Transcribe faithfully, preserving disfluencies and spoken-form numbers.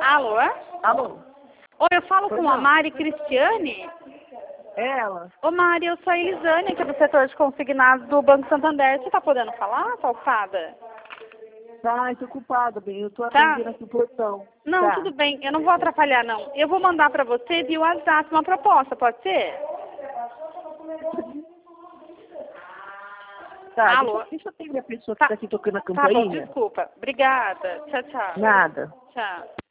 Alô? Alô? Oi, eu falo Pois com a não. Mari Cristiane. Ela? Ô Mari, eu sou a Elisânia, que é do setor de consignados do Banco Santander. Você tá podendo falar, tá ocupada? Tá, tô ocupada, bem. Eu tô Tá. atendendo aqui o portão. Não, Tá. tudo bem, eu não vou atrapalhar não. Eu vou mandar pra você via WhatsApp uma proposta, pode ser? Tá, Alô? deixa, deixa eu atender a pessoa que Tá, tá aqui tocando a tá bom, campainha. desculpa. Obrigada. Tchau, tchau. Nada. Tchau.